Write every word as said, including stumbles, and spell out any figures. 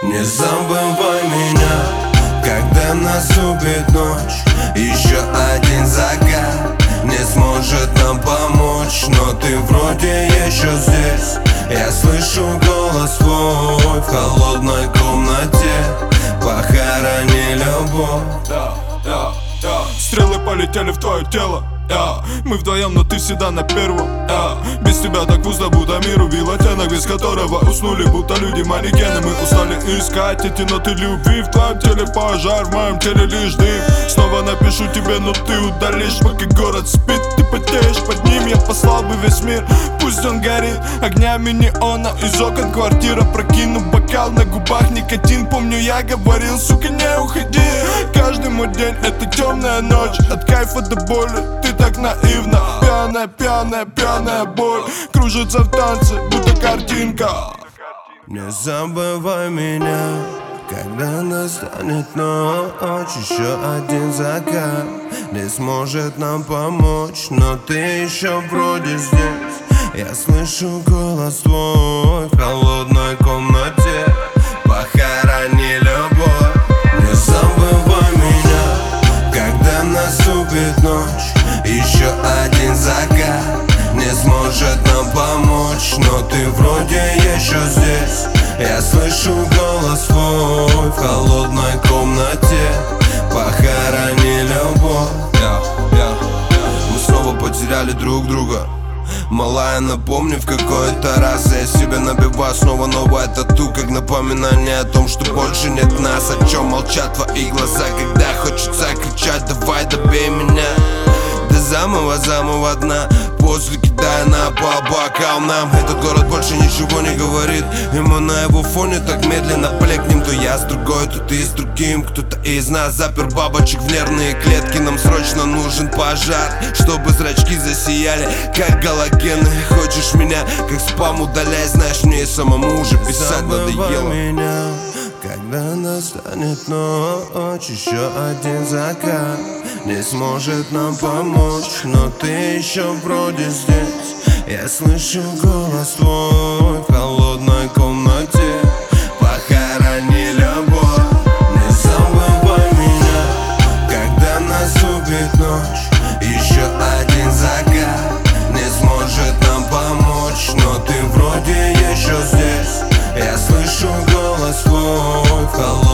Не забывай меня, когда наступит ночь. Еще один закат не сможет нам помочь, но ты вроде еще здесь. Я слышу голос твой в холодной комнате. Похорони любовь. Да, да, да. Стрелы полетели в твое тело. Yeah. Мы вдвоем, но ты всегда на первом. Yeah. Без тебя так пусто, будто мир убил оттенок, без которого уснули, будто люди манекены. Мы устали искать эти ноты любви. В твоем теле пожар, в моем теле лишь дым. Снова напишу тебе, но ты удалишь, пока город спит. Ты потеешь под ним, я послал бы весь мир. Пусть он горит огнями неона. Из окон квартира прокину бокал, на губах никотин. Помню, я говорил, сука, не уходи. Каждый мой день это темная ночь. От кайфа до боли ты так наивно. Пьяная, пьяная, пьяная боль кружится в танце, будто картинка. Не забывай меня, когда настанет ночь. Еще один закат не сможет нам помочь, но ты еще вроде здесь. Я слышу голос твой в холодной комнате. Похорони любовь. Не забывай меня, когда наступит ночь. Еще один закат не сможет нам помочь, но ты вроде еще здесь. Я слышу голос твой в холодной комнате. Похорони любовь. yeah, yeah. Мы снова потеряли друг друга. Малая, напомни, в какой-то раз я себя набиваю снова новое тату, как напоминание о том, что больше нет нас. О чем молчат твои глаза, когда хочется кричать: давай добей меня до самого-самого дна. После кидая на пол бокал нам. Этот город больше ничего не говорит, и мы на его фоне так медленно блекнем. То я с другой, то ты с другим. Кто-то из нас запер бабочек в нервные клетки. Нам срочно нужен пожар, чтобы зрачки засияли, как галогены. Хочешь меня, как спам, удаляй. Знаешь, мне самому уже писать надоело. Меня, когда настанет ночь. Еще один закат не сможет нам помочь, но ты еще вроде здесь. Я слышу голос твой в холодной комнате. Похорони любовь. Не забывай меня, когда наступит ночь. Еще один закат не сможет нам помочь, но ты вроде еще здесь. Я слышу голос твой в холодной комнате.